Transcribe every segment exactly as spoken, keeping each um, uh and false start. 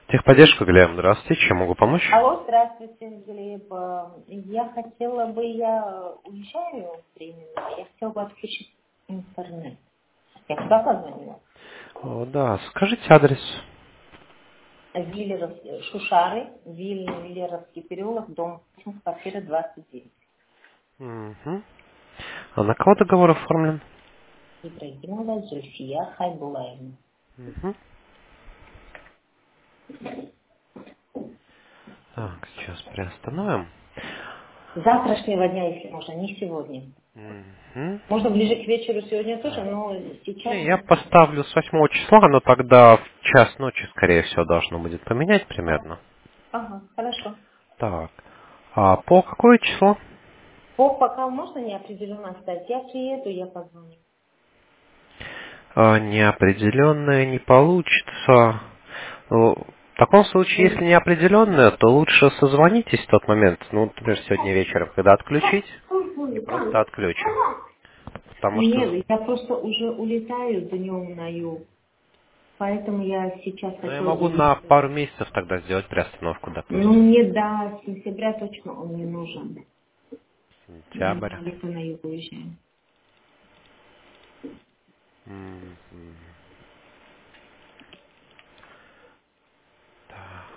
Техподдержка, Глеб, здравствуйте, чем могу помочь? Алло, здравствуйте, Глеб. Э, Я хотела бы, я уезжаю временно, я хотела бы отключить интернет. Я туда позвонила. О, да, скажите адрес. Виллеров, Шушары, Виль- Виллеровский переулок, дом восемь, квартира двадцать девять. Угу. А на кого договор оформлен? Ибрагимова Зульфия Хайбулаевна. Угу. Так, сейчас приостановим. С завтрашнего дня, если можно, не сегодня. Угу. Можно ближе к вечеру сегодня тоже, Так. но Не, сейчас... я поставлю с восьмого числа, но тогда в час ночи, скорее всего, должно будет поменять Ага, примерно. ага, хорошо. Так. А по какое число? По, пока можно неопределенно оставить, я приеду, я позвоню. А, неопределенное не получится. Ну, в таком случае, если неопределенное, то лучше созвонитесь в тот момент, ну, например, сегодня вечером, когда отключить, и просто отключим. Потому что, Нет, я просто уже улетаю днем на юг, поэтому я сейчас ну, я хотела могу бы... на пару месяцев тогда сделать приостановку, Ну, допустим. мне до сентября точно он не нужен. Я Сентябрь. на лето на юг уезжаю. Мгм. Так.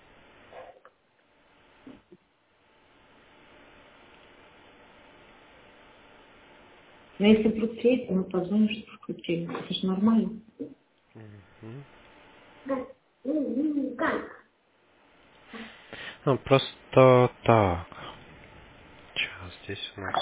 Но если вдруг приедет, мы позвоним, что включили. Это же нормально. Мгм. Ну, просто так. Сейчас здесь у нас...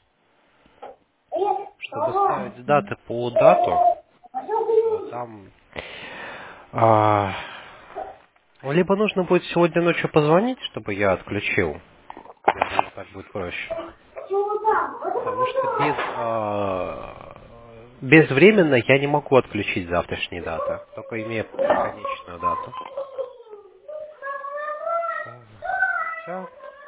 Чтобы ставить даты по дату, а, там... а, ну, либо нужно будет сегодня ночью позвонить, чтобы я отключил. Я думаю, так будет проще. Потому что без, а, безвременно я не могу отключить завтрашние даты. Только имея конечную дату. Хотя...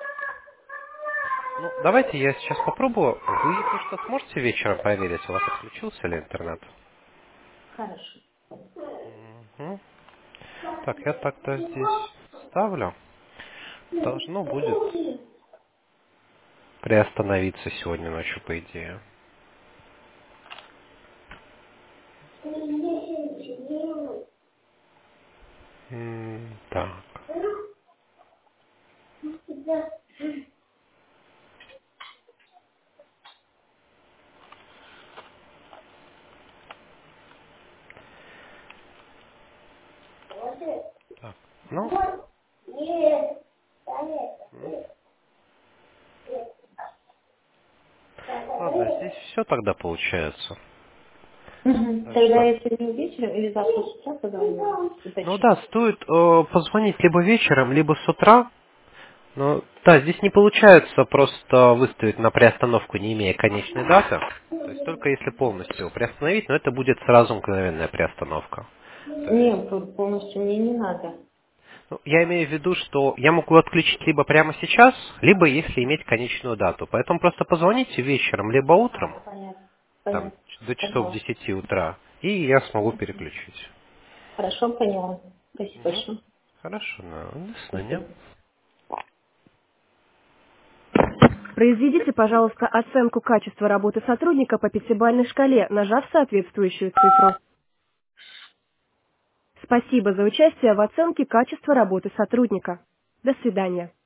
Ну, давайте я сейчас попробую. Вы, если что, сможете вечером проверить, у вас отключился ли интернет? Хорошо. Мгм. Так, я тогда здесь ставлю. Должно будет приостановиться сегодня ночью, по идее. М, Так. Так. Ну, м, ладно, здесь все тогда получается. Мгм. Так Тогда что, я сегодня вечером или завтра с утра позвоню. ну Уточню. да, стоит э, позвонить либо вечером, либо с утра. Ну, да, здесь не получается просто выставить на приостановку, не имея конечной даты. То есть только если полностью его приостановить, но это будет сразу мгновенная приостановка. То есть, Нет, пол- полностью мне не надо. ну, я имею в виду, что я могу отключить либо прямо сейчас, либо если иметь конечную дату. Поэтому просто позвоните вечером, либо утром, А, понятно. там, Понятно. до часов Поняла. десяти утра, и я смогу переключить. Хорошо, поняла. Спасибо Мгм. большое. Хорошо, ну, до свидания. Спасибо. Произведите, пожалуйста, оценку качества работы сотрудника по пятибалльной шкале, нажав соответствующую цифру. Спасибо за участие в оценке качества работы сотрудника. До свидания.